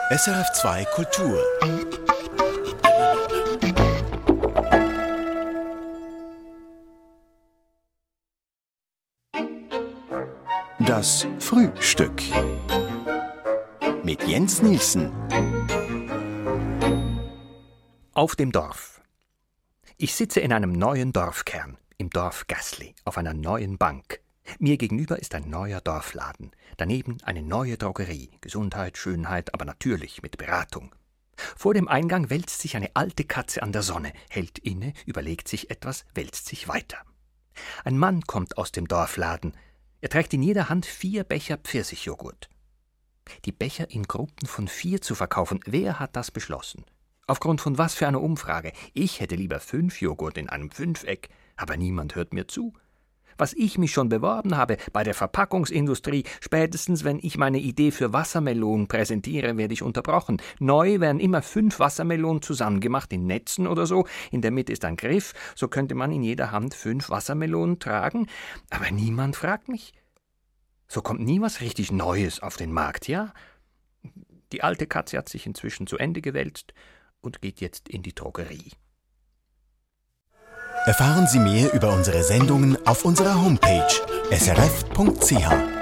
SRF2 Kultur. Das Frühstück mit Jens Nielsen. Auf dem Dorf. Ich sitze in einem neuen Dorfkern, im Dorf Gassli, auf einer neuen Bank. Mir gegenüber ist ein neuer Dorfladen, daneben eine neue Drogerie, Gesundheit, Schönheit, aber natürlich mit Beratung. Vor dem Eingang wälzt sich eine alte Katze an der Sonne, hält inne, überlegt sich etwas, wälzt sich weiter. Ein Mann kommt aus dem Dorfladen. Er trägt in jeder Hand 4 Becher Pfirsichjoghurt. Die Becher in Gruppen von 4 zu verkaufen, wer hat das beschlossen? Aufgrund von was für einer Umfrage? Ich hätte lieber 5 Joghurt in einem Fünfeck, aber niemand hört mir zu. Was ich mich schon beworben habe bei der Verpackungsindustrie, spätestens wenn ich meine Idee für Wassermelonen präsentiere, werde ich unterbrochen. Neu werden immer 5 Wassermelonen zusammengemacht in Netzen oder so, in der Mitte ist ein Griff, so könnte man in jeder Hand 5 Wassermelonen tragen, aber niemand fragt mich. So kommt nie was richtig Neues auf den Markt, ja? Die alte Katze hat sich inzwischen zu Ende gewälzt und geht jetzt in die Drogerie. Erfahren Sie mehr über unsere Sendungen auf unserer Homepage srf.ch.